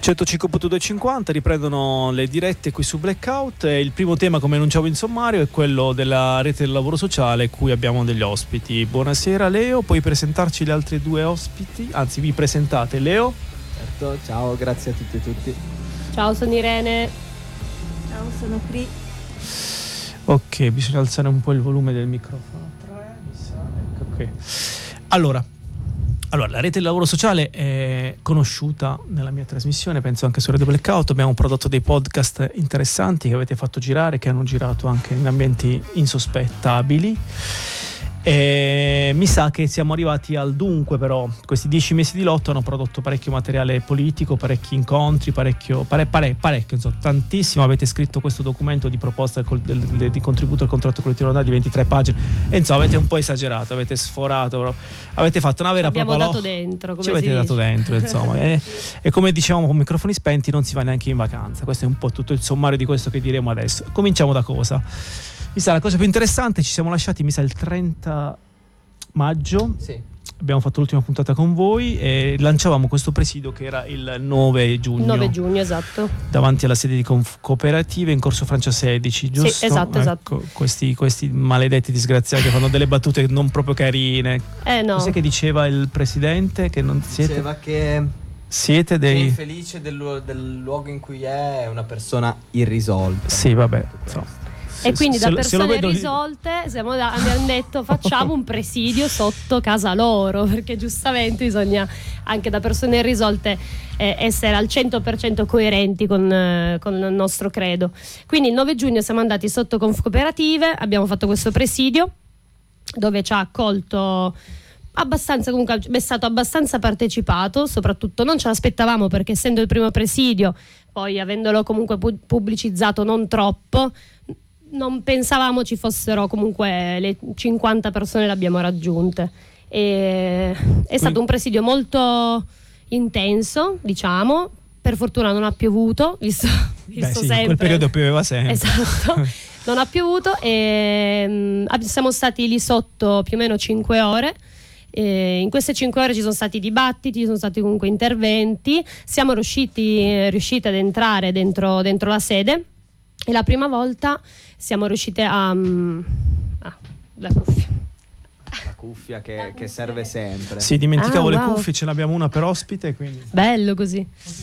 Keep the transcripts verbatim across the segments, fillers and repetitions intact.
centocinque punto duecentocinquanta riprendono le dirette qui su Blackout e il primo tema, come annunciavo in sommario, è quello della rete del lavoro sociale, cui abbiamo degli ospiti. Buonasera Leo, puoi presentarci le altre due ospiti? Anzi, vi presentate. Leo? Certo, ciao, grazie a tutti e tutti. Ciao, sono Irene. Ciao, sono Cri. Ok, bisogna alzare un po' il volume del microfono. Ecco, ok. Allora, allora, la rete del lavoro sociale è conosciuta nella mia trasmissione, penso anche su Radio Blackout. Abbiamo prodotto dei podcast interessanti che avete fatto girare, che hanno girato anche in ambienti insospettabili. E mi sa che siamo arrivati al dunque, però questi dieci mesi di lotta hanno prodotto parecchio materiale politico, parecchi incontri, parecchio, pare, pare, parecchio insomma, tantissimo. Avete scritto questo documento di proposta del, del, del, di contributo al contratto collettivo di ventitré pagine e insomma avete un po' esagerato, avete sforato, però. Avete fatto una vera abbiamo proprio dato dentro, come ci avete si dato dice. dentro insomma e, e come dicevamo con microfoni spenti non si va neanche in vacanza. Questo è un po' tutto il sommario di questo che diremo adesso. Cominciamo da cosa? Mi sa la cosa più interessante, ci siamo lasciati mi sa il trenta maggio, sì. Abbiamo fatto l'ultima puntata con voi e lanciavamo questo presidio che era il nove giugno nove giugno, esatto, davanti alla sede di Conf- Cooperative in Corso Francia sedici, giusto? Sì, esatto, ecco, esatto. Questi, questi maledetti disgraziati che fanno delle battute non proprio carine. Eh no. Cos'è che diceva il presidente? Che non siete, Diceva che siete è dei... infelice del, lu- del luogo in cui è, è una persona irrisolta. Sì, vabbè, insomma. E quindi Se- da se lo- se lo persone vedo- risolte siamo da- abbiamo detto facciamo un presidio sotto casa loro, perché giustamente bisogna anche da persone irrisolte eh, essere al cento per cento coerenti con, eh, con il nostro credo. Quindi il nove giugno siamo andati sotto Conf Cooperative, abbiamo fatto questo presidio dove ci ha accolto abbastanza, comunque è stato abbastanza partecipato, soprattutto non ce l'aspettavamo perché essendo il primo presidio, poi avendolo comunque pu- pubblicizzato non troppo, non pensavamo ci fossero comunque le cinquanta persone, le abbiamo raggiunte. E è stato un presidio molto intenso, diciamo. Per fortuna non ha piovuto, visto, visto Beh, sì, sempre. in quel periodo pioveva sempre. Esatto, non ha piovuto e mh, siamo stati lì sotto più o meno cinque ore. E in queste cinque ore ci sono stati dibattiti, ci sono stati comunque interventi. Siamo riusciti, riusciti ad entrare dentro, dentro la sede. E la prima volta siamo riusciti a... Um, ah, la cuffia. La cuffia che, che serve sempre. Sì, dimenticavo Ah, le wow. cuffie, ce l'abbiamo una per ospite, quindi... Bello così.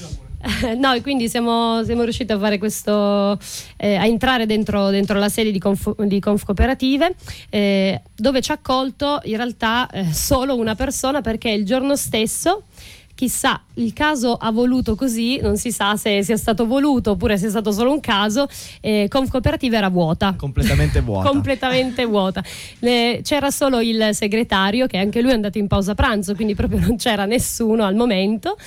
No, e quindi siamo, siamo riusciti a fare questo, eh, a entrare dentro, dentro la sede di Conf, di Conf Cooperative, eh, dove ci ha accolto in realtà eh, solo una persona, perché il giorno stesso, chissà, il caso ha voluto così, non si sa se sia stato voluto oppure se è stato solo un caso, eh, Conf Cooperative era vuota. Completamente vuota. Completamente vuota. Le- c'era solo il segretario, che anche lui è andato in pausa pranzo, quindi proprio non c'era nessuno al momento.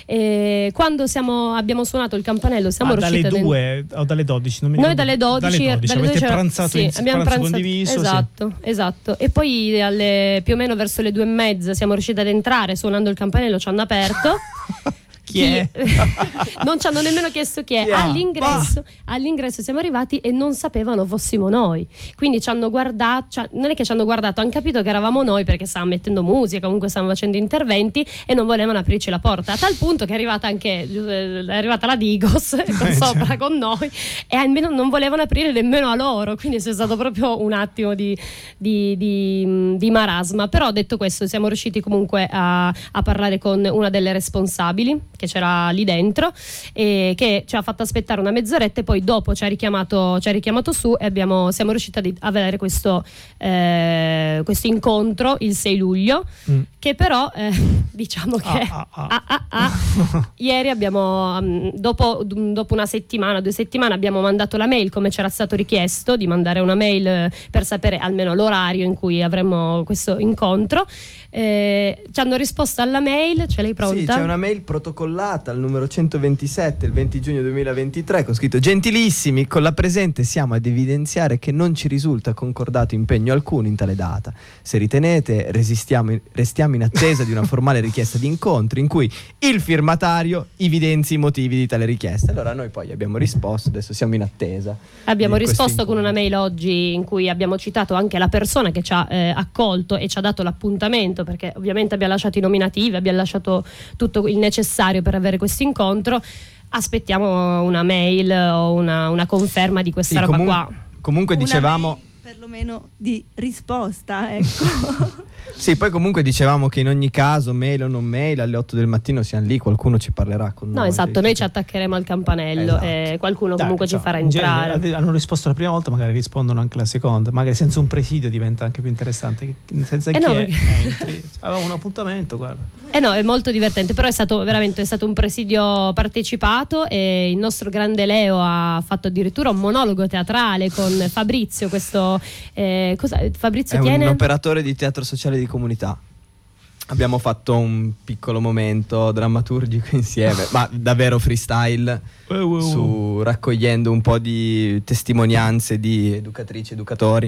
E quando siamo, abbiamo suonato il campanello siamo Ah, riusciti dalle ad en- due o dalle dodici? Non mi noi ricordo. dalle dodici, dalle dodici. dalle Avete dodici era- pranzato sì, in abbiamo pranzo pranzato- condiviso? esatto, esatto. E poi alle, più o meno verso le due e mezza siamo riusciti ad entrare, suonando il campanello ci hanno aperto. Chi è? Non ci hanno nemmeno chiesto chi è. Chi è? All'ingresso, all'ingresso siamo arrivati e non sapevano fossimo noi, quindi ci hanno guardato, cioè, non è che ci hanno guardato, hanno capito che eravamo noi perché stavamo mettendo musica, comunque stavamo facendo interventi e non volevano aprirci la porta, a tal punto che è arrivata anche eh, è arrivata la Digos con sopra con noi e almeno non volevano aprire nemmeno a loro, quindi c'è stato proprio un attimo di, di, di, di marasma. Però detto questo siamo riusciti comunque a, a parlare con una delle responsabili che c'era lì dentro e che ci ha fatto aspettare una mezz'oretta e poi dopo ci ha richiamato, ci ha richiamato su e abbiamo, siamo riusciti ad avere questo, eh, questo incontro il sei luglio, mm. che però eh, diciamo che ah, ah, ah. Ah, ah, ah. Ieri abbiamo um, dopo, dopo una settimana, due settimane abbiamo mandato la mail come c'era stato richiesto di mandare una mail eh, per sapere almeno l'orario in cui avremmo questo incontro. Eh, ci hanno risposto alla mail, ce l'hai pronta? Sì, c'è una mail protocollata al numero centoventisette il venti giugno duemilaventitré con scritto: gentilissimi, con la presente siamo ad evidenziare che non ci risulta concordato impegno alcuno in tale data. Se ritenete resistiamo, restiamo in attesa di una formale richiesta di incontro in cui il firmatario evidenzi i motivi di tale richiesta. Allora noi poi abbiamo risposto, adesso siamo in attesa. Abbiamo di risposto questo con una incontro. mail oggi in cui abbiamo citato anche la persona che ci ha eh, accolto e ci ha dato l'appuntamento, perché ovviamente abbiamo lasciato i nominativi, abbiamo lasciato tutto il necessario per avere questo incontro. aspettiamo una mail o una, una conferma di questa Sì, roba comun- qua. Comunque Una dicevamo... mail perlomeno di risposta, ecco. Sì, poi comunque dicevamo che in ogni caso, mail o non mail, alle otto del mattino siamo lì, qualcuno ci parlerà con No, noi. esatto, noi ci attaccheremo al campanello Esatto. e qualcuno Dai, comunque ci insomma, farà in entrare. genere hanno risposto la prima volta, magari rispondono anche la seconda, magari senza un presidio diventa anche più interessante, senza Eh chi no, è, perché- entri, aveva un appuntamento, guarda. Eh no, è molto divertente, però è stato veramente è stato un presidio partecipato e il nostro grande Leo ha fatto addirittura un monologo teatrale con Fabrizio, questo eh, cosa, Fabrizio È tiene? un operatore di teatro sociale di comunità. Abbiamo fatto un piccolo momento drammaturgico insieme, ma davvero freestyle, Uh, uh, uh. su, raccogliendo un po' di testimonianze di educatrici e educatori.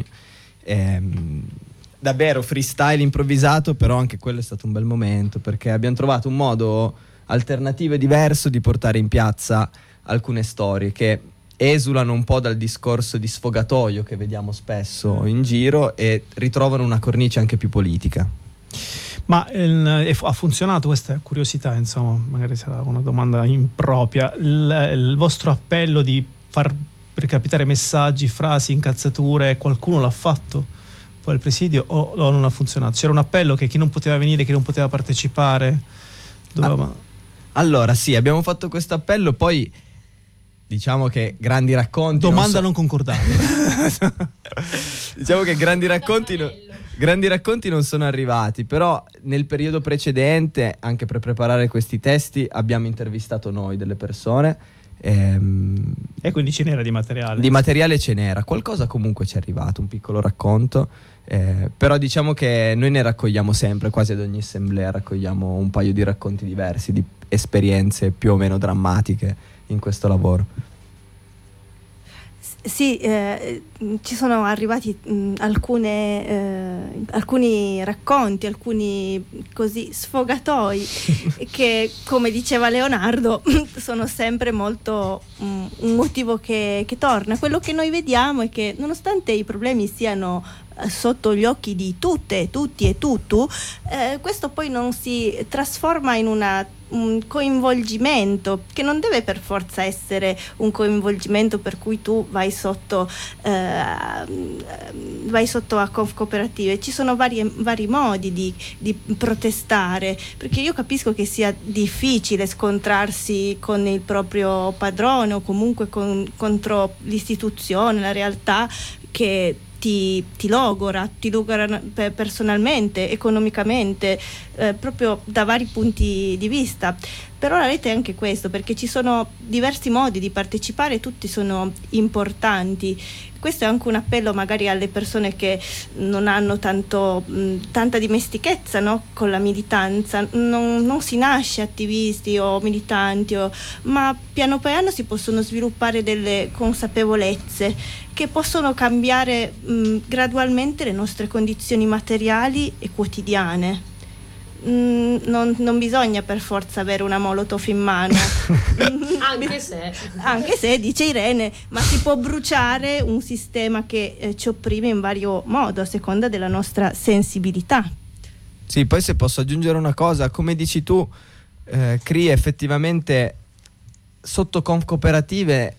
Ehm, davvero freestyle improvvisato, però anche quello è stato un bel momento, perché abbiamo trovato un modo alternativo e diverso di portare in piazza alcune storie che esulano un po' dal discorso di sfogatoio che vediamo spesso in giro e ritrovano una cornice anche più politica. Ma eh, è fu- ha funzionato, questa è curiosità, insomma, magari sarà una domanda impropria, il, il vostro appello di far recapitare messaggi, frasi, incazzature, qualcuno l'ha fatto poi al presidio o, o non ha funzionato? C'era un appello che chi non poteva venire, chi non poteva partecipare doveva... Ah, allora sì, abbiamo fatto questo appello, poi diciamo che grandi racconti Domanda non non concordata. so- diciamo che grandi racconti no- grandi racconti non sono arrivati, però nel periodo precedente, anche per preparare questi testi, abbiamo intervistato noi delle persone, ehm, E quindi ce n'era di materiale. di materiale ce n'era, qualcosa comunque ci è arrivato, un piccolo racconto, eh, però diciamo che noi ne raccogliamo sempre, quasi ad ogni assemblea raccogliamo un paio di racconti diversi, di esperienze più o meno drammatiche in questo lavoro. Sì, eh, ci sono arrivati mh, alcune, eh, alcuni racconti, alcuni così sfogatoi che, come diceva Leonardo, sono sempre molto mh, un motivo che, che torna. Quello che noi vediamo è che nonostante i problemi siano sotto gli occhi di tutte, tutti e tutto, eh, questo poi non si trasforma in una un coinvolgimento che non deve per forza essere un coinvolgimento per cui tu vai sotto eh, vai sotto a co- cooperative. Ci sono vari, vari modi di, di protestare, perché io capisco che sia difficile scontrarsi con il proprio padrone o comunque con, contro l'istituzione, la realtà che Ti, ti logora, ti logora personalmente, economicamente, eh, proprio da vari punti di vista. Però la rete è anche questo, perché ci sono diversi modi di partecipare, tutti sono importanti. Questo è anche un appello magari alle persone che non hanno tanto, mh, tanta dimestichezza, no? Con la militanza. Non, non si nasce attivisti o militanti, o, ma piano piano si possono sviluppare delle consapevolezze che possono cambiare mh, gradualmente le nostre condizioni materiali e quotidiane. Mm, non, non bisogna per forza avere una molotov in mano. Anche se Anche se, dice Irene, ma si può bruciare un sistema che eh, ci opprime in vario modo a seconda della nostra sensibilità. Sì, poi se posso aggiungere una cosa, come dici tu, eh, Cri, effettivamente sotto conf cooperative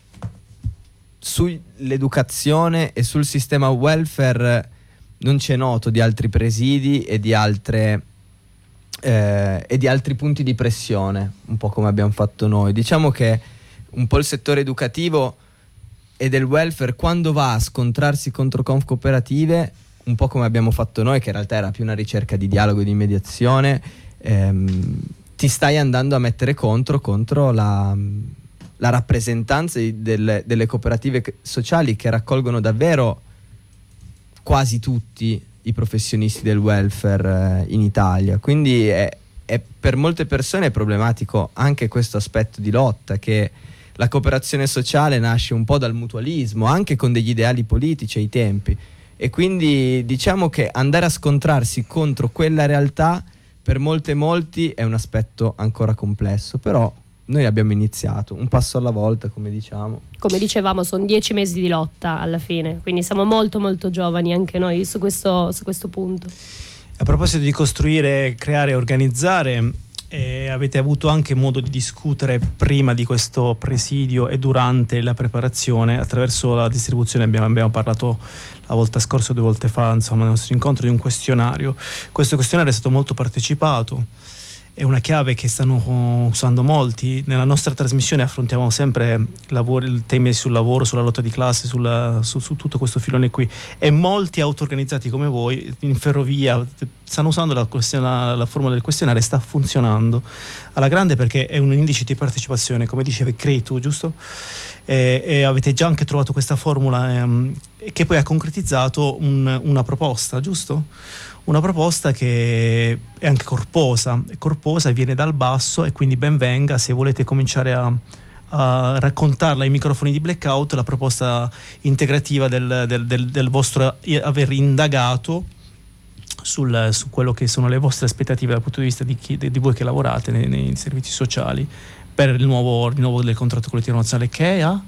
sull'educazione e sul sistema welfare non c'è noto di altri presidi e di altre eh, e di altri punti di pressione, un po' come abbiamo fatto noi. Diciamo che un po' il settore educativo e del welfare, quando va a scontrarsi contro conf cooperative, un po' come abbiamo fatto noi, che in realtà era più una ricerca di dialogo e di mediazione, ehm, ti stai andando a mettere contro contro la, la rappresentanza di- del- delle cooperative che- sociali, che raccolgono davvero quasi tutti i professionisti del welfare eh, in Italia. Quindi è, è per molte persone è problematico anche questo aspetto di lotta, che la cooperazione sociale nasce un po' dal mutualismo, anche con degli ideali politici ai tempi, e quindi diciamo che andare a scontrarsi contro quella realtà per molte e molti è un aspetto ancora complesso, però noi abbiamo iniziato un passo alla volta, come diciamo. come dicevamo, sono dieci mesi di lotta alla fine, quindi siamo molto molto giovani anche noi su questo, su questo punto. A proposito di costruire, creare, organizzare, E avete avuto anche modo di discutere prima di questo presidio e durante la preparazione attraverso la distribuzione. Abbiamo, abbiamo parlato la volta scorsa, due volte fa, insomma, nel nostro incontro, di un questionario. Questo questionario è stato molto partecipato, è una chiave che stanno usando molti. Nella nostra trasmissione affrontiamo sempre lavori, temi sul lavoro, sulla lotta di classe, sulla, su, su tutto questo filone qui, e molti auto-organizzati come voi in ferrovia stanno usando la, la, la formula del questionario, e sta funzionando alla grande perché è un indice di partecipazione, come dicevi, crei tu, giusto? E, e avete già anche trovato questa formula ehm, che poi ha concretizzato un, una proposta, giusto? Una proposta che è anche corposa, è corposa, viene dal basso, e quindi ben venga se volete cominciare a, a raccontarla ai microfoni di Blackout, la proposta integrativa del, del, del, del vostro aver indagato sul, su quello che sono le vostre aspettative dal punto di vista di, chi, di voi che lavorate nei, nei servizi sociali per il nuovo rinnovo del contratto collettivo nazionale, che è a...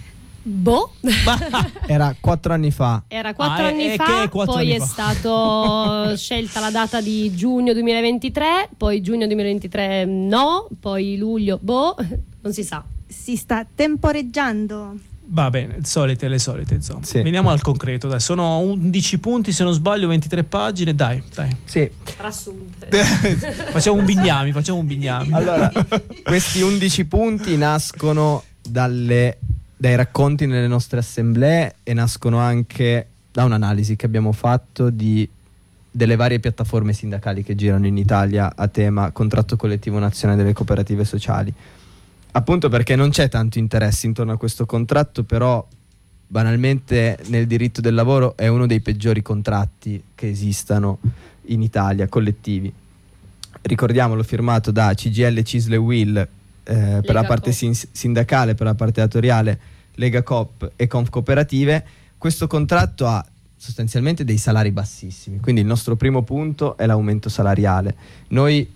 Boh, Era quattro anni fa. era quattro Ah, anni è- è fa, che è quattro poi anni è fa. stato scelta la data di giugno duemilaventitré, poi giugno duemilaventitré no, poi luglio, boh, non si sa. Si sta temporeggiando. Va bene, solite, le solite, insomma. Sì. Veniamo al concreto, dai. Sono undici punti, se non sbaglio, ventitré pagine, dai, dai. Sì. Rassunte. Facciamo un bignami, facciamo un bignami. Allora, questi undici punti nascono dalle, dai racconti nelle nostre assemblee, e nascono anche da un'analisi che abbiamo fatto di, delle varie piattaforme sindacali che girano in Italia a tema contratto collettivo nazionale delle cooperative sociali. Appunto perché non c'è tanto interesse intorno a questo contratto, però banalmente nel diritto del lavoro è uno dei peggiori contratti che esistano in Italia, collettivi. Ricordiamolo, firmato da C G I L, C I S L e U I L eh, per la parte sin- sindacale, per la parte datoriale Lega Coop e Confcooperative. Questo contratto ha sostanzialmente dei salari bassissimi, quindi il nostro primo punto è l'aumento salariale. Noi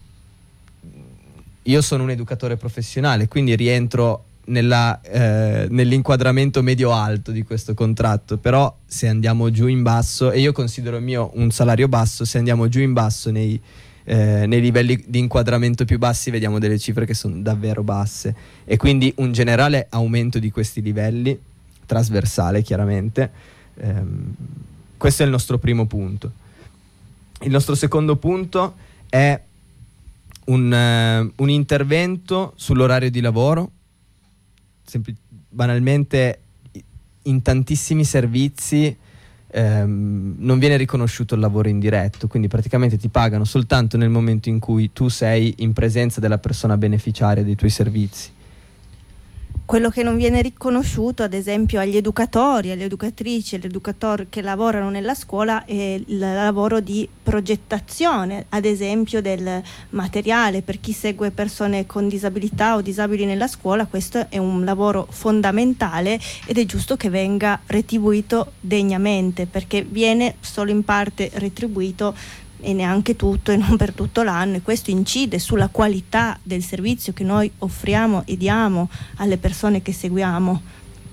Io sono un educatore professionale, quindi rientro nella, eh, nell'inquadramento medio-alto di questo contratto, però se andiamo giù in basso, e io considero il mio un salario basso, se andiamo giù in basso nei, eh, nei livelli di inquadramento più bassi vediamo delle cifre che sono davvero basse, e quindi un generale aumento di questi livelli, trasversale chiaramente. Ehm, questo è il nostro primo punto. Il nostro secondo punto è Un, uh, un intervento sull'orario di lavoro. Sempl- banalmente in tantissimi servizi ehm, non viene riconosciuto il lavoro indiretto, quindi praticamente ti pagano soltanto nel momento in cui tu sei in presenza della persona beneficiaria dei tuoi servizi. Quello che non viene riconosciuto, ad esempio, agli educatori, alle educatrici, agli educatori che lavorano nella scuola, è il lavoro di progettazione, ad esempio del materiale per chi segue persone con disabilità o disabili nella scuola. Questo è un lavoro fondamentale ed è giusto che venga retribuito degnamente, perché viene solo in parte retribuito e neanche tutto, e non per tutto l'anno, e questo incide sulla qualità del servizio che noi offriamo e diamo alle persone che seguiamo.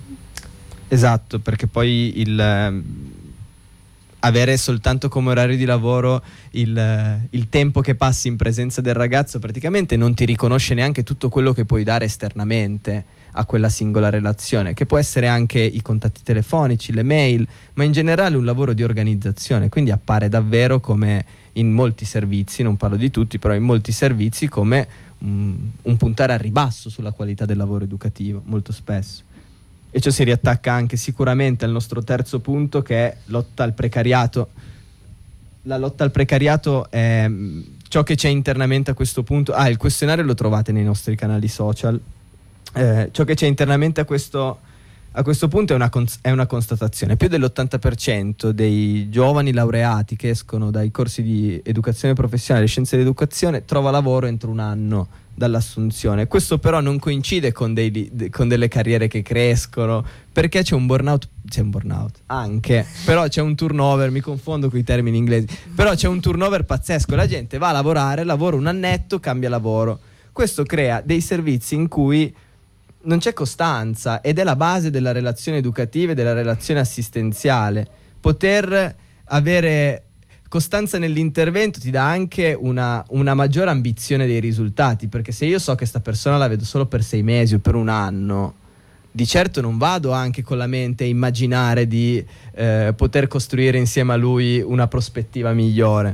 Esatto, perché poi il eh, avere soltanto come orario di lavoro il, eh, il tempo che passi in presenza del ragazzo praticamente non ti riconosce neanche tutto quello che puoi dare esternamente a quella singola relazione, che può essere anche i contatti telefonici, le mail, ma in generale un lavoro di organizzazione. Quindi appare davvero come in molti servizi, non parlo di tutti, però in molti servizi come um, un puntare al ribasso sulla qualità del lavoro educativo, molto spesso. E ciò si riattacca anche sicuramente al nostro terzo punto, che è lotta al precariato. La lotta al precariato è mh, ciò che c'è internamente a questo punto. Ah, il questionario lo trovate nei nostri canali social. Eh, ciò che c'è internamente a questo, a questo punto è una, cons- è una constatazione. Più dell'ottanta per cento dei giovani laureati che escono dai corsi di educazione professionale e scienze dell'educazione trova lavoro entro un anno dall'assunzione. Questo però non coincide con, dei, de, con delle carriere che crescono, perché c'è un burnout, c'è un burnout anche, però c'è un turnover, mi confondo con i termini inglesi, però c'è un turnover pazzesco, la gente va a lavorare, lavora un annetto, cambia lavoro. Questo crea dei servizi in cui non c'è costanza, ed è la base della relazione educativa e della relazione assistenziale. Poter avere costanza nell'intervento ti dà anche una, una maggiore ambizione dei risultati, perché se io so che sta persona la vedo solo per sei mesi o per un anno, di certo non vado anche con la mente a immaginare di eh, poter costruire insieme a lui una prospettiva migliore.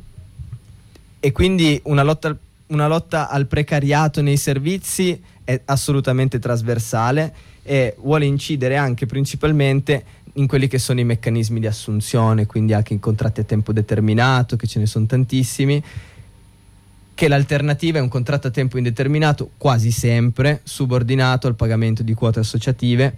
E quindi una lotta al, una lotta al precariato nei servizi è assolutamente trasversale e vuole incidere anche principalmente in quelli che sono i meccanismi di assunzione, quindi anche in contratti a tempo determinato, che ce ne sono tantissimi, che l'alternativa è un contratto a tempo indeterminato quasi sempre subordinato al pagamento di quote associative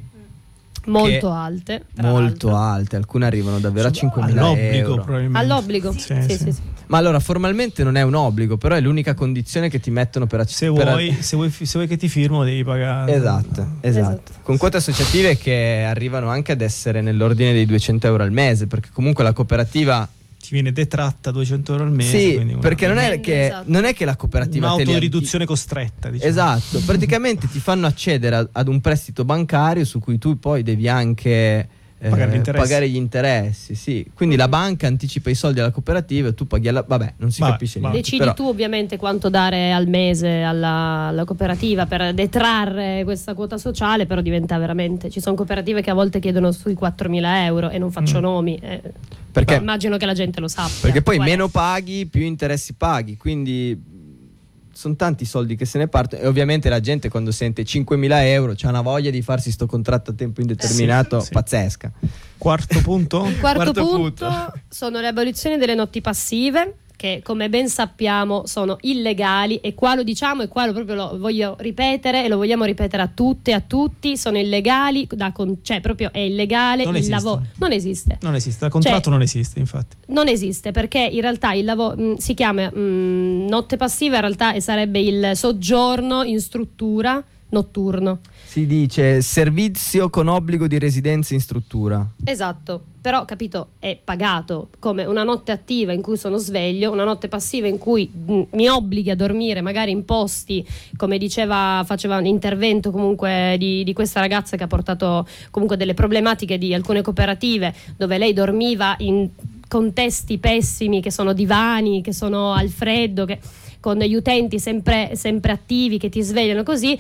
molto alte, tra molto l'altro. alte, alcune arrivano davvero a cinquemila all'obbligo, euro. probabilmente. All'obbligo, Sì, sì, sì. sì, sì. Ma allora formalmente non è un obbligo, però è l'unica condizione che ti mettono per Se accettare. vuoi, se, vuoi, se vuoi che ti firmo devi pagare. Esatto, esatto, Esatto. Con quote associative che arrivano anche ad essere nell'ordine dei duecento euro al mese, perché comunque la cooperativa Ti viene detratta duecento euro al mese. sì, quindi una- perché non è che, Esatto. non è che la cooperativa te li un'autoriduzione costretta, diciamo. Esatto, praticamente ti fanno accedere a- ad un prestito bancario su cui tu poi devi anche eh, Pagare gli interessi. pagare gli interessi, sì. Quindi la banca anticipa i soldi alla cooperativa e tu paghi alla... Vabbè, non si Vabbè, capisce vabbè. niente. Decidi però- tu ovviamente quanto dare al mese alla, alla cooperativa per detrarre questa quota sociale, però diventa veramente... Ci sono cooperative che a volte chiedono sui quattromila euro e non faccio Mm. nomi. eh, Perché- però immagino che la gente lo sappia. Perché poi Qual è? meno paghi, più interessi paghi, quindi sono tanti soldi che se ne partono e ovviamente la gente quando sente cinquemila euro c'ha una voglia di farsi sto contratto a tempo indeterminato Sì, sì. pazzesca. Quarto punto? Il quarto, Quarto punto, punto. sono le abolizioni delle notti passive, che come ben sappiamo sono illegali, e qua lo diciamo e qua lo proprio lo voglio ripetere e lo vogliamo ripetere a tutte e a tutti, sono illegali, da con- cioè proprio è illegale Non il esiste. lavoro. Non esiste. Non esiste, il contratto Cioè- non esiste, infatti. Non esiste perché in realtà il lavoro si chiama mh, notte passiva, in realtà sarebbe il soggiorno in struttura notturno. Si dice servizio con obbligo di residenza in struttura. Esatto, però capito, è pagato come una notte attiva in cui sono sveglio, una notte passiva in cui mh, mi obblighi a dormire magari in posti, come diceva, faceva un intervento comunque di, di questa ragazza che ha portato comunque delle problematiche di alcune cooperative dove lei dormiva in contesti pessimi, che sono divani, che sono al freddo, che, con gli utenti sempre, sempre attivi che ti svegliano così.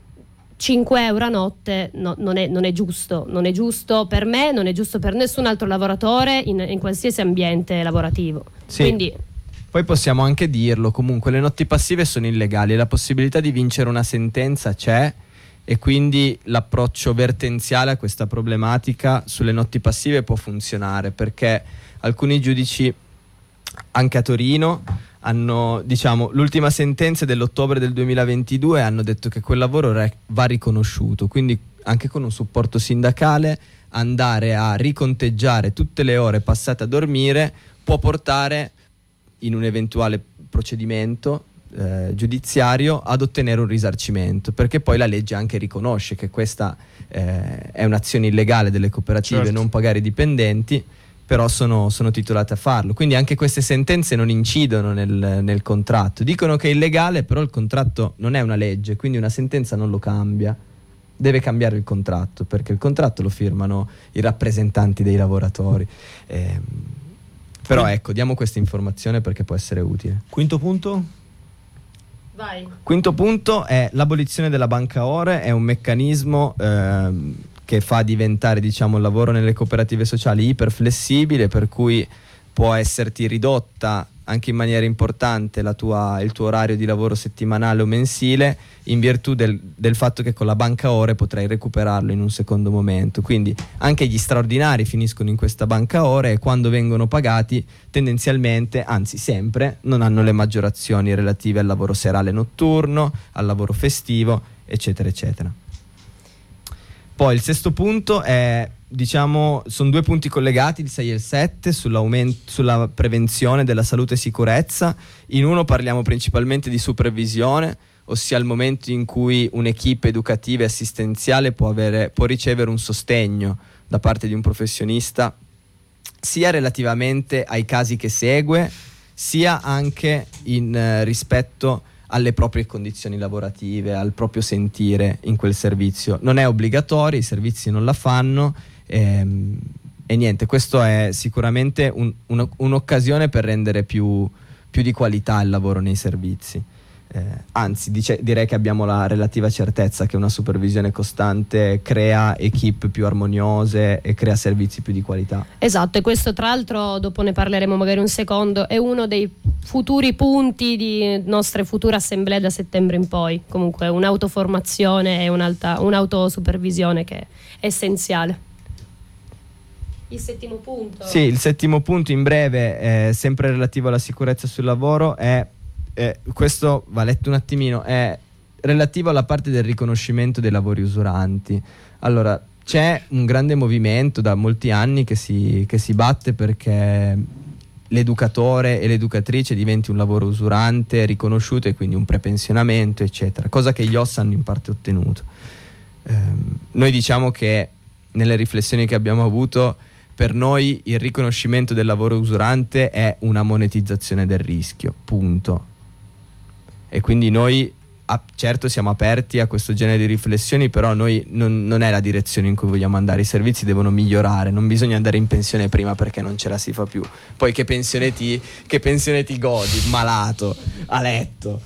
cinque euro a notte no, non, è, non è giusto, non è giusto per me, non è giusto per nessun altro lavoratore in, in qualsiasi ambiente lavorativo. Sì. Quindi Poi possiamo anche dirlo, comunque le notti passive sono illegali, la possibilità di vincere una sentenza c'è e quindi l'approccio vertenziale a questa problematica sulle notti passive può funzionare, perché alcuni giudici anche a Torino hanno, diciamo, l'ultima sentenza dell'ottobre del duemilaventidue hanno detto che quel lavoro re- va riconosciuto, quindi anche con un supporto sindacale andare a riconteggiare tutte le ore passate a dormire può portare in un eventuale procedimento eh, giudiziario ad ottenere un risarcimento, perché poi la legge anche riconosce che questa eh, è un'azione illegale delle cooperative, Certo. non pagare i dipendenti, però sono, sono titolate a farlo, quindi anche queste sentenze non incidono nel, nel contratto, dicono che è illegale, però il contratto non è una legge, quindi una sentenza non lo cambia, deve cambiare il contratto, perché il contratto lo firmano i rappresentanti dei lavoratori. Ehm, però ecco, diamo questa informazione perché può essere utile. Quinto punto? vai. Quinto punto è l'abolizione della banca ore, è un meccanismo ehm, che fa diventare, diciamo, il lavoro nelle cooperative sociali iperflessibile, per cui può esserti ridotta anche in maniera importante la tua, il tuo orario di lavoro settimanale o mensile, in virtù del, del fatto che con la banca ore potrai recuperarlo in un secondo momento. Quindi anche gli straordinari finiscono in questa banca ore e quando vengono pagati tendenzialmente, anzi sempre, non hanno le maggiorazioni relative al lavoro serale notturno, al lavoro festivo, eccetera eccetera. Poi il sesto punto è, diciamo, sono due punti collegati, il sei e il sette, sull'aumento, sulla prevenzione della salute e sicurezza. In uno parliamo principalmente di supervisione, ossia il momento in cui un'equipe educativa e assistenziale può, avere, può ricevere un sostegno da parte di un professionista, sia relativamente ai casi che segue, sia anche in eh, rispetto alle proprie condizioni lavorative, al proprio sentire in quel servizio. Non è obbligatorio, i servizi non la fanno, ehm, e niente, questo è sicuramente un, un, un'occasione per rendere più, più di qualità il lavoro nei servizi. Eh, anzi, dice, direi che abbiamo la relativa certezza che una supervisione costante crea equip più armoniose e crea servizi più di qualità. Esatto, e questo tra l'altro, dopo ne parleremo magari un secondo, è uno dei futuri punti di nostre future assemblee da settembre in poi. Comunque un'autoformazione e un'alta, un'autosupervisione che è essenziale. Il settimo punto. Sì, il settimo punto in breve, eh, sempre relativo alla sicurezza sul lavoro, è Eh, questo va letto un attimino, è relativo alla parte del riconoscimento dei lavori usuranti. Allora, c'è un grande movimento da molti anni che si, che si batte perché l'educatore e l'educatrice diventi un lavoro usurante, riconosciuto, e quindi un prepensionamento, eccetera, cosa che gli O S hanno in parte ottenuto. Eh, noi diciamo che nelle riflessioni che abbiamo avuto, per noi il riconoscimento del lavoro usurante è una monetizzazione del rischio, punto. E quindi noi ah, certo siamo aperti a questo genere di riflessioni, però noi non, non è la direzione in cui vogliamo andare. I servizi devono migliorare, non bisogna andare in pensione prima perché non ce la si fa più. Poi che pensione ti, che pensione ti godi, malato, a letto.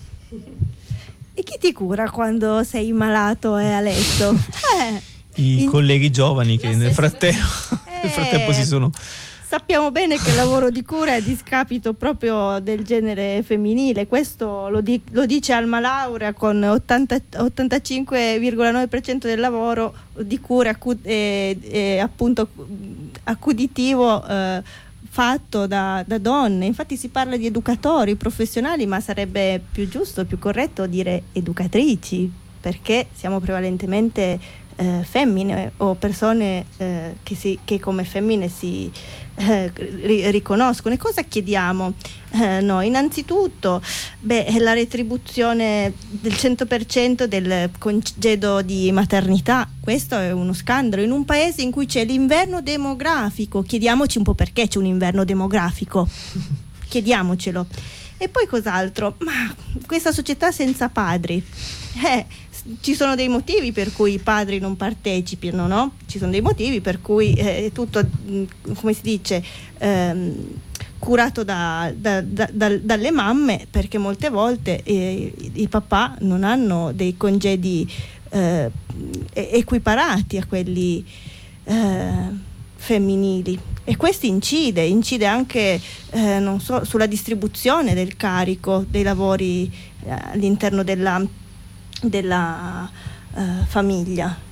E chi ti cura quando sei malato e a letto? Eh, I in... colleghi giovani che nel frattempo, Eh, nel frattempo si sono... Sappiamo bene che il lavoro di cura è a discapito proprio del genere femminile. Questo lo, di- lo dice Alma Laurea, con ottanta ottantacinque virgola nove per cento del lavoro di cura acu- e, e appunto accuditivo eh, fatto da, da donne. Infatti si parla di educatori professionali, ma sarebbe più giusto, più corretto dire educatrici, perché siamo prevalentemente eh, femmine o persone eh, che, si, che come femmine si eh, ri- riconoscono. E cosa chiediamo eh, noi? Innanzitutto beh, la retribuzione del cento per cento del congedo di maternità. Questo è uno scandalo in un paese in cui c'è l'inverno demografico. Chiediamoci un po' perché c'è un inverno demografico, chiediamocelo. E poi cos'altro? Ma questa società senza padri, eh, ci sono dei motivi per cui i padri non partecipino, no? Ci sono dei motivi per cui eh, è tutto, come si dice, ehm, curato da, da, da, da, dalle mamme, perché molte volte eh, i papà non hanno dei congedi eh, equiparati a quelli eh, femminili. E questo incide, incide anche eh, non so, sulla distribuzione del carico dei lavori eh, all'interno della, della eh, famiglia.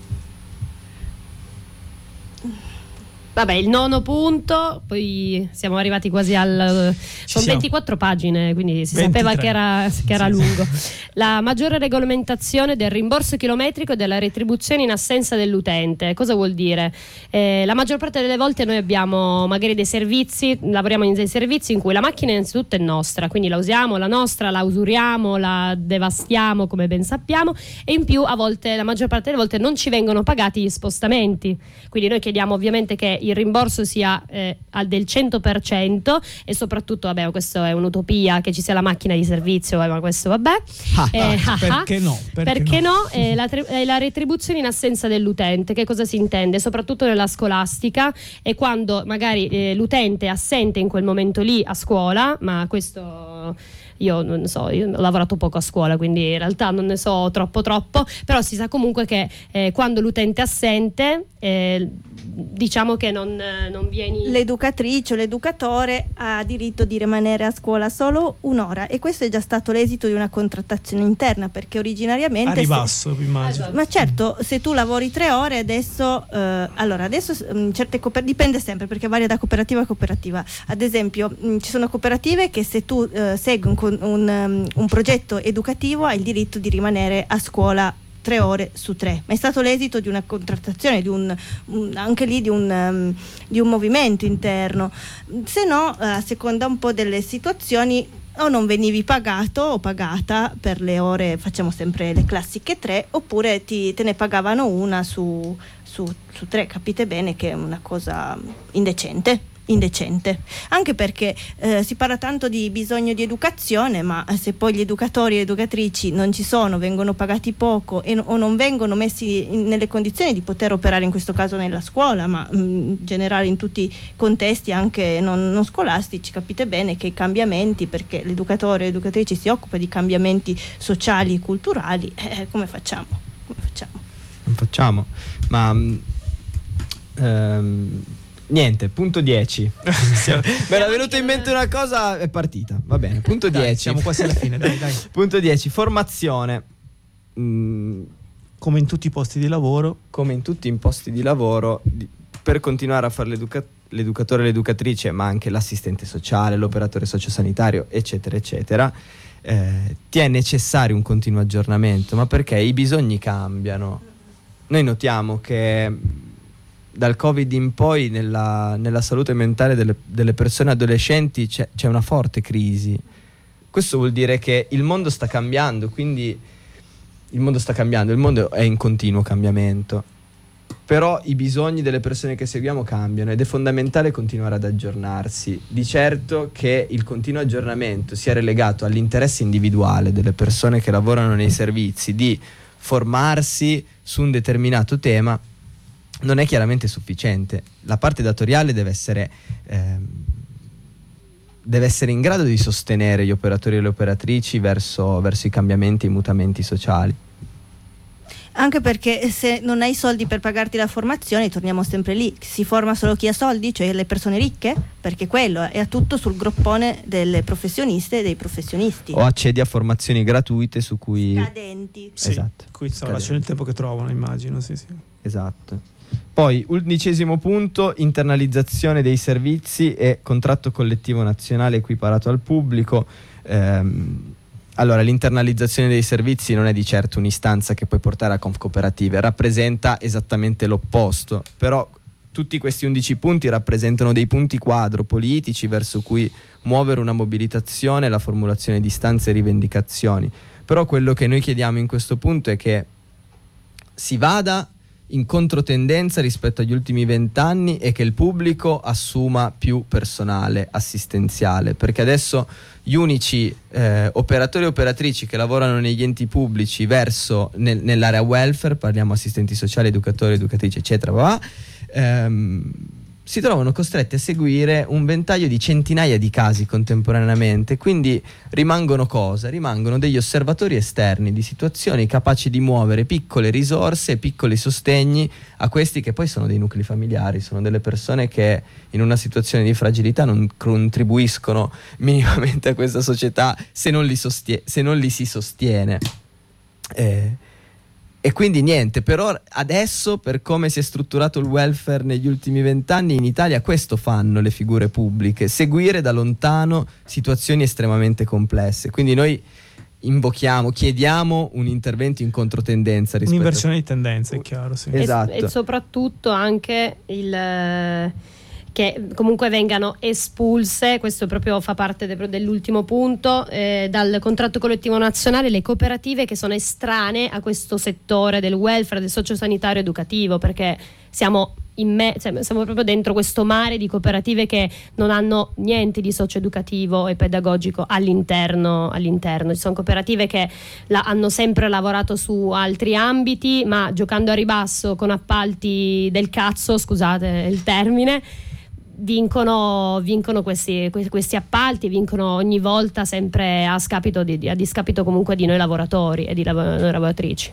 Vabbè, il nono punto, poi siamo arrivati quasi al... sono siamo. ventiquattro pagine, quindi si ventitré. sapeva che era, che era Sì, lungo. sì. La maggiore regolamentazione del rimborso chilometrico e della retribuzione in assenza dell'utente. Cosa vuol dire? Eh, la maggior parte delle volte noi abbiamo magari dei servizi, lavoriamo in dei servizi in cui la macchina innanzitutto è nostra, quindi la usiamo, la nostra, la usuriamo, la devastiamo come ben sappiamo, e in più a volte, la maggior parte delle volte, non ci vengono pagati gli spostamenti. Quindi noi chiediamo ovviamente che il rimborso sia eh, al del cento per cento, e soprattutto, vabbè, questo è un'utopia che ci sia la macchina di servizio, eh, ma questo vabbè. Ah, Eh, ah, ah, perché ah. no? Perché, Perché no? no? Eh, la, tre- eh, la retribuzione in assenza dell'utente. Che cosa si intende? Soprattutto nella scolastica, e quando magari eh, l'utente è assente in quel momento lì a scuola, ma questo... Io non so, io ho lavorato poco a scuola, quindi in realtà non ne so troppo troppo, però si sa comunque che eh, quando l'utente è assente, eh, diciamo che non, non vieni... L'educatrice o l'educatore ha diritto di rimanere a scuola solo un'ora, e questo è già stato l'esito di una contrattazione interna, perché originariamente... A ribasso, se... immagino. Ma certo, se tu lavori tre ore adesso, eh, allora adesso mh, certe cooper- dipende sempre, perché varia da cooperativa a cooperativa. Ad esempio, mh, ci sono cooperative che se tu eh, segui un, un, um, un progetto educativo hai il diritto di rimanere a scuola tre ore su tre, ma è stato l'esito di una contrattazione, di un, un anche lì di un, um, di un movimento interno. Se no, a seconda un po' delle situazioni, o non venivi pagato o pagata per le ore, facciamo sempre le classiche tre, oppure ti, te ne pagavano una su, su, su tre. Capite bene che è una cosa indecente. indecente, anche perché eh, si parla tanto di bisogno di educazione, ma se poi gli educatori e educatrici non ci sono, vengono pagati poco e, o non vengono messi in, nelle condizioni di poter operare, in questo caso nella scuola, ma mh, in generale in tutti i contesti anche non, non scolastici, capite bene che i cambiamenti, perché l'educatore e l'educatrice si occupa di cambiamenti sociali e culturali, eh, come facciamo? Come facciamo? Non facciamo, ma ehm, niente, punto dieci. Me era venuta in mente una cosa, è partita. Va bene, punto Dai, dieci. siamo quasi alla fine, dai, dai. Punto dieci, formazione. Mm, Come in tutti i posti di lavoro. come in tutti i posti di lavoro, di- per continuare a fare l'educa- l'educatore e l'educatrice, ma anche l'assistente sociale, l'operatore sociosanitario, eccetera, eccetera, eh, ti è necessario un continuo aggiornamento, ma perché i bisogni cambiano. Noi notiamo che dal Covid in poi nella, nella salute mentale delle, delle persone adolescenti c'è, c'è una forte crisi. Questo vuol dire che il mondo sta cambiando, quindi il mondo sta cambiando, il mondo è in continuo cambiamento, però i bisogni delle persone che seguiamo cambiano ed è fondamentale continuare ad aggiornarsi. Di certo che il continuo aggiornamento sia relegato all'interesse individuale delle persone che lavorano nei servizi di formarsi su un determinato tema non è chiaramente sufficiente. La parte datoriale deve essere ehm, deve essere in grado di sostenere gli operatori e le operatrici verso, verso i cambiamenti e i mutamenti sociali. Anche perché se non hai soldi per pagarti la formazione, torniamo sempre lì, si forma solo chi ha soldi, cioè le persone ricche, perché quello è tutto sul groppone delle professioniste e dei professionisti. O accedi a formazioni gratuite su cui... Scadenti. Sì, Esatto. qui stanno lasciando il tempo che trovano, immagino, sì, sì. Esatto. Poi, undicesimo punto, internalizzazione dei servizi e contratto collettivo nazionale equiparato al pubblico. Ehm, allora, l'internalizzazione dei servizi non è di certo un'istanza che puoi portare a Confcooperative, rappresenta esattamente l'opposto, però tutti questi undici punti rappresentano dei punti quadro politici verso cui muovere una mobilitazione e la formulazione di istanze e rivendicazioni. Però quello che noi chiediamo in questo punto è che si vada in controtendenza rispetto agli ultimi vent'anni e che il pubblico assuma più personale assistenziale, perché adesso gli unici eh, operatori e operatrici che lavorano negli enti pubblici verso nel, nell'area welfare, parliamo assistenti sociali, educatori, educatrici, eccetera, va, ehm, si trovano costretti a seguire un ventaglio di centinaia di casi contemporaneamente, quindi rimangono cosa? Rimangono degli osservatori esterni di situazioni capaci di muovere piccole risorse e piccoli sostegni a questi che poi sono dei nuclei familiari, sono delle persone che in una situazione di fragilità non contribuiscono minimamente a questa società se non li, sostie- se non li si sostiene. Eh, E quindi niente, però adesso, per come si è strutturato il welfare negli ultimi vent'anni in Italia, questo fanno le figure pubbliche, seguire da lontano situazioni estremamente complesse. Quindi noi invochiamo, chiediamo un intervento in controtendenza rispetto Un'inversione di tendenza, è chiaro, sì. Eh, Esatto. E, e soprattutto anche il che comunque vengano espulse, questo proprio fa parte de, dell'ultimo punto, eh, dal contratto collettivo nazionale le cooperative che sono estranee a questo settore del welfare, del sociosanitario educativo, perché siamo in me, cioè, siamo proprio dentro questo mare di cooperative che non hanno niente di socioeducativo e pedagogico all'interno, all'interno. Ci sono cooperative che la, hanno sempre lavorato su altri ambiti, ma giocando a ribasso con appalti del cazzo, scusate il termine, vincono, vincono questi, questi appalti, vincono ogni volta sempre a scapito di, a discapito comunque di noi lavoratori e di lav- noi lavoratrici.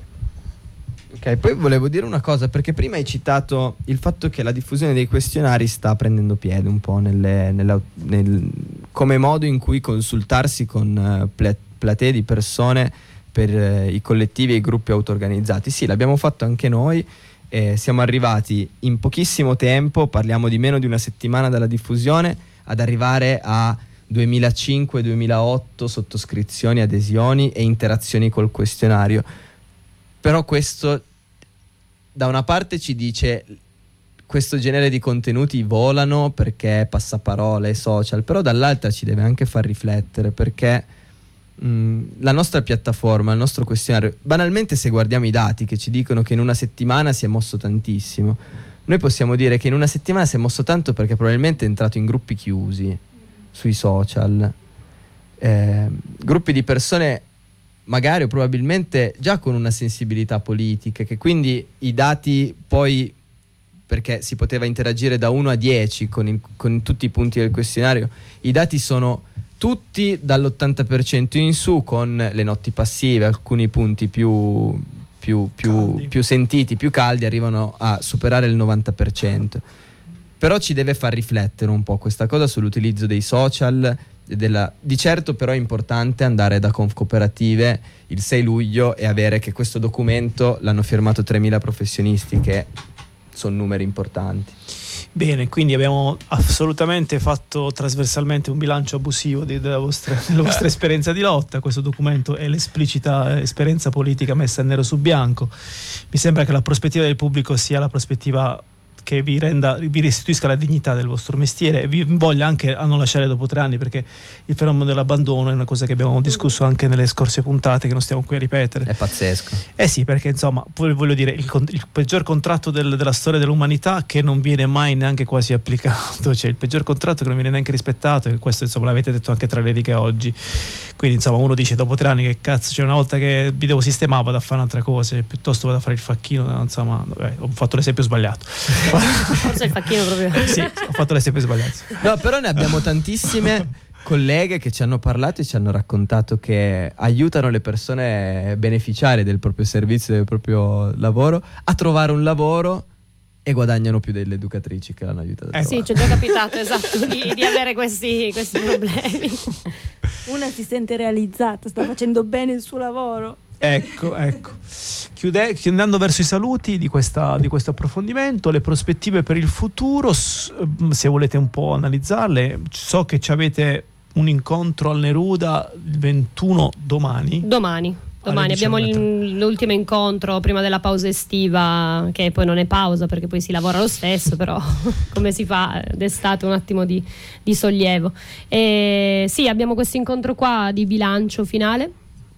Ok, poi volevo dire una cosa, perché prima hai citato il fatto che la diffusione dei questionari sta prendendo piede un po' nelle, nella, nel, come modo in cui consultarsi con uh, pla- platee di persone per uh, i collettivi e i gruppi auto-organizzati. Sì, l'abbiamo fatto anche noi. Eh, siamo arrivati in pochissimo tempo, parliamo di meno di una settimana dalla diffusione, ad arrivare a duemilacinque duemilaotto sottoscrizioni, adesioni e interazioni col questionario. Però questo da una parte ci dice questo genere di contenuti volano perché passaparola e social, però dall'altra ci deve anche far riflettere, perché mh, la nostra piattaforma, il nostro questionario, banalmente se guardiamo i dati che ci dicono che in una settimana si è mosso tantissimo, noi possiamo dire che in una settimana si è mosso tanto perché probabilmente è entrato in gruppi chiusi sui social, eh, gruppi di persone magari o probabilmente già con una sensibilità politica, che quindi i dati poi, perché si poteva interagire da uno a dieci con, il, con tutti i punti del questionario, i dati sono tutti dall'ottanta per cento in su, con le notti passive, alcuni punti più, più, più, più sentiti, più caldi, arrivano a superare il novanta per cento. Però ci deve far riflettere un po' questa cosa sull'utilizzo dei social. Della, di certo però è importante andare da Confcooperative il sei luglio e avere che questo documento l'hanno firmato tremila professionisti, che sono numeri importanti. Bene, quindi abbiamo assolutamente fatto trasversalmente un bilancio abusivo di, della, vostra, della vostra esperienza di lotta. Questo documento è l'esplicita esperienza politica messa nero su bianco. Mi sembra che la prospettiva del pubblico sia la prospettiva che vi renda, vi restituisca la dignità del vostro mestiere e vi voglia anche a non lasciare dopo tre anni, perché il fenomeno dell'abbandono è una cosa che abbiamo discusso anche nelle scorse puntate, che non stiamo qui a ripetere. È pazzesco. Eh sì, perché insomma, voglio dire, il, il peggior contratto del, della storia dell'umanità, che non viene mai neanche quasi applicato, cioè il peggior contratto che non viene neanche rispettato, e questo insomma l'avete detto anche tra le righe oggi. Quindi insomma uno dice dopo tre anni che cazzo, cioè una volta che vi devo sistemare vado a fare un'altra cosa, piuttosto vado a fare il facchino, insomma, vabbè, ho fatto l'esempio sbagliato. Forse il facchino proprio. Sì, ho fatto l'esempio sbagliato. No, però ne abbiamo tantissime colleghe che ci hanno parlato e ci hanno raccontato che aiutano le persone beneficiarie del proprio servizio, del proprio lavoro, a trovare un lavoro, e guadagnano più delle educatrici che l'hanno aiutato a eh sì, ci è già capitato, esatto, di, di avere questi, questi problemi. Una si sente realizzata, sta facendo bene il suo lavoro. Ecco, ecco. Chiude, chiudendo verso i saluti di, questa, di questo approfondimento, le prospettive per il futuro, se volete un po' analizzarle. So che ci avete un incontro al Neruda il ventuno domani. Domani. Domani abbiamo l'ultimo incontro prima della pausa estiva, che poi non è pausa perché poi si lavora lo stesso, però come si fa d'estate un attimo di, di sollievo. E sì, abbiamo questo incontro qua di bilancio finale,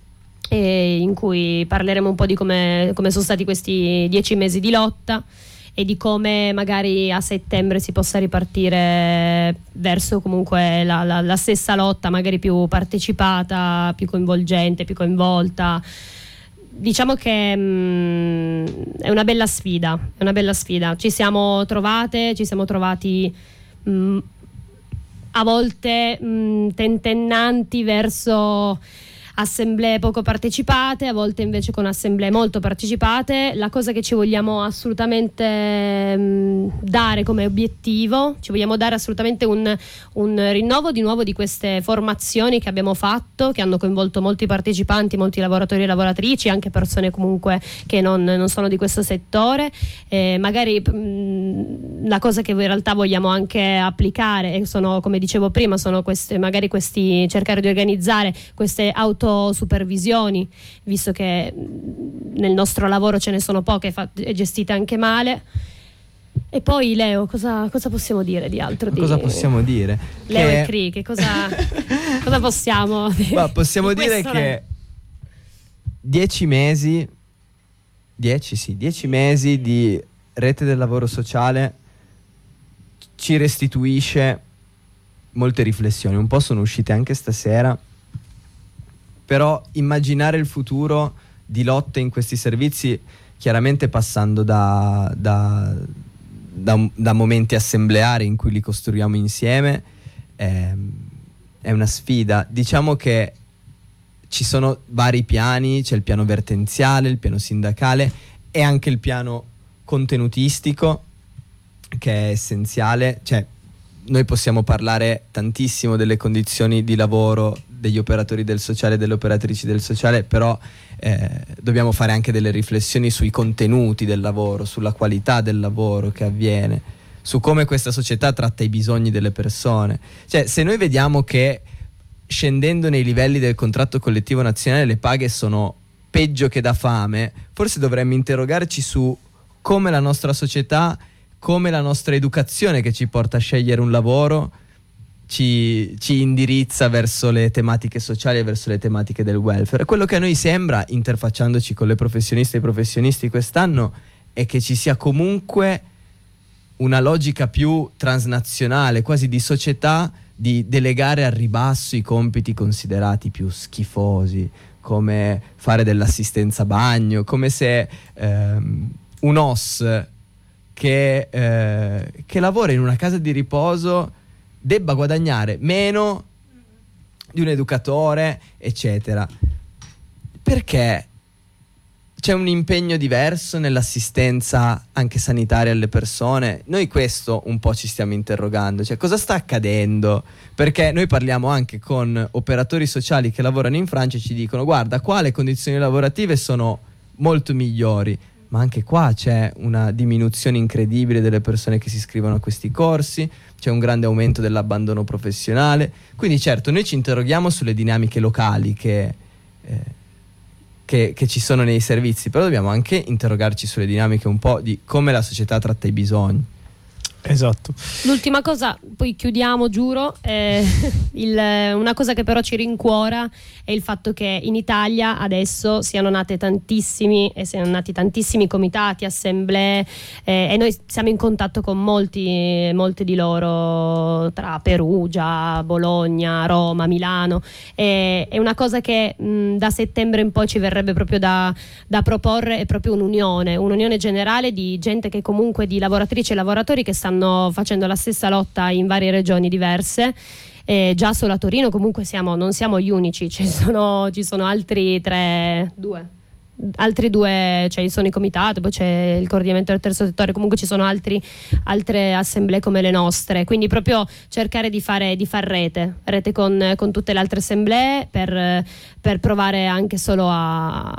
e in cui parleremo un po' di come, come sono stati questi dieci mesi di lotta e di come magari a settembre si possa ripartire verso comunque la, la, la stessa lotta, magari più partecipata, più coinvolgente, più coinvolta. Diciamo che mh, è una bella sfida, è una bella sfida. Ci siamo trovate, ci siamo trovati mh, a volte mh, tentennanti verso assemblee poco partecipate, a volte invece con assemblee molto partecipate. La cosa che ci vogliamo assolutamente mh, dare come obiettivo, ci vogliamo dare assolutamente un, un rinnovo di nuovo di queste formazioni che abbiamo fatto, che hanno coinvolto molti partecipanti, molti lavoratori e lavoratrici, anche persone comunque che non, non sono di questo settore. Eh, magari mh, la cosa che in realtà vogliamo anche applicare, e sono, come dicevo prima, sono queste, magari questi, cercare di organizzare queste auto supervisioni, visto che nel nostro lavoro ce ne sono poche e gestite anche male. E poi Leo, cosa, cosa possiamo dire di altro? Di... Cosa possiamo dire? Leo che... e Cri, che cosa, cosa possiamo Ma possiamo di dire che dieci mesi dieci sì, dieci mesi di rete del lavoro sociale ci restituisce molte riflessioni, un po' sono uscite anche stasera. Però immaginare il futuro di lotte in questi servizi, chiaramente passando da, da, da, da momenti assembleari in cui li costruiamo insieme, è, è una sfida. Diciamo che ci sono vari piani, c'è il piano vertenziale, il piano sindacale e anche il piano contenutistico, che è essenziale. Cioè, noi possiamo parlare tantissimo delle condizioni di lavoro degli operatori del sociale e delle operatrici del sociale, però eh, dobbiamo fare anche delle riflessioni sui contenuti del lavoro, sulla qualità del lavoro che avviene, su come questa società tratta i bisogni delle persone. Cioè, se noi vediamo che scendendo nei livelli del contratto collettivo nazionale le paghe sono peggio che da fame, forse dovremmo interrogarci su come la nostra società, come la nostra educazione che ci porta a scegliere un lavoro Ci, ci indirizza verso le tematiche sociali e verso le tematiche del welfare. Quello che a noi sembra, interfacciandoci con le professioniste e i professionisti quest'anno, è che ci sia comunque una logica più transnazionale, quasi di società, di delegare al ribasso i compiti considerati più schifosi, come fare dell'assistenza bagno, come se ehm, un O S che, eh, che lavora in una casa di riposo debba guadagnare meno di un educatore, eccetera. Perché c'è un impegno diverso nell'assistenza anche sanitaria alle persone? Noi questo un po' ci stiamo interrogando, cioè cosa sta accadendo? Perché noi parliamo anche con operatori sociali che lavorano in Francia e ci dicono: guarda, qua le condizioni lavorative sono molto migliori, ma anche qua c'è una diminuzione incredibile delle persone che si iscrivono a questi corsi, c'è un grande aumento dell'abbandono professionale. Quindi certo, noi ci interroghiamo sulle dinamiche locali che... Eh, Che, che ci sono nei servizi, però dobbiamo anche interrogarci sulle dinamiche un po' di come la società tratta i bisogni. Esatto. L'ultima cosa, poi chiudiamo, giuro, eh, il, una cosa che però ci rincuora è il fatto che in Italia adesso siano nate tantissimi e siano nati tantissimi comitati, assemblee, eh, e noi siamo in contatto con molti, molti di loro, tra Perugia, Bologna, Roma, Milano. E, è una cosa che mh, da settembre in poi ci verrebbe proprio da, da proporre, è proprio un'unione, un'unione generale di gente che comunque, di lavoratrici e lavoratori che stanno facendo la stessa lotta in varie regioni diverse. Eh, già solo a Torino comunque siamo, non siamo gli unici, ci sono, ci sono altri tre, due, altri due, cioè ci sono i comitati, poi c'è il coordinamento del terzo settore, comunque ci sono altri, altre assemblee come le nostre, quindi proprio cercare di fare, di far rete, rete con, con tutte le altre assemblee per, per provare anche solo a...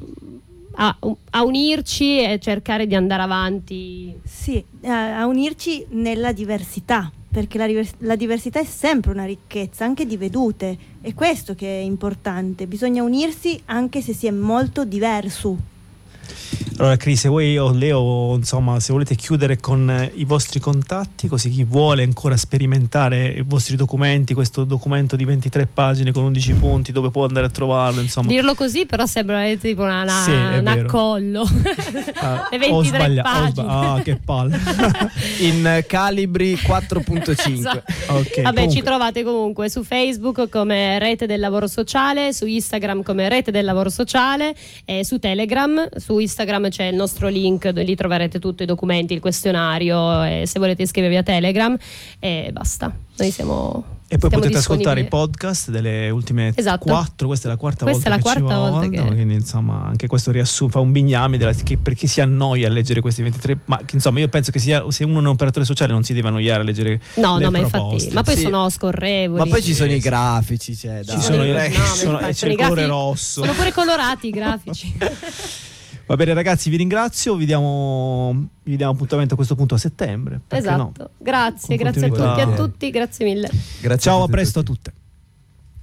A, a unirci e cercare di andare avanti. Sì, a, a unirci nella diversità, perché la, la diversità è sempre una ricchezza, anche di vedute, è questo che è importante, bisogna unirsi anche se si è molto diverso. Allora Cris, se vuoi o Leo, insomma, se volete chiudere con eh, i vostri contatti, così chi vuole ancora sperimentare i vostri documenti, questo documento di ventitré pagine con undici punti, dove può andare a trovarlo, insomma. Dirlo così però sembra tipo una, una, Sì, è un vero. accollo. Ah, Le ho ventitré sbaglia- ho pagine. sbaglia- ah, che palle. In calibri quattro punto cinque. Esatto. Ok, Vabbè, comunque- ci trovate comunque su Facebook come Rete del Lavoro Sociale, su Instagram come Rete del Lavoro Sociale, e su Telegram. Su Instagram c'è il nostro link, lì troverete tutti i documenti, il questionario, e se volete iscrivervi a Telegram, e basta. Noi siamo E poi siamo potete ascoltare i disponibili. podcast delle ultime Esatto. quattro, questa è la quarta Questa volta è la che quarta ci volta mandano, che- quindi insomma anche questo riassume, fa un bignami della, che per chi si annoia a leggere questi ventitré, ma che, insomma io penso che sia, se uno è un operatore sociale non si deve annoiare a leggere No, le no, ma proposte. infatti, ma poi Sì. sono scorrevoli. Ma poi ci sono Sì, i sì. grafici, cioè, Ci dai. sono i- No, ma ci sono- infatti, c'è sono il i colore grafici- rosso. Sono pure colorati i grafici. Va bene ragazzi, vi ringrazio, vi diamo, vi diamo appuntamento a questo punto a settembre, perché Esatto. no? Grazie, Con grazie a tutti, continuità. a tutti, grazie mille. Grazie Ciao, a tutti. presto a tutte.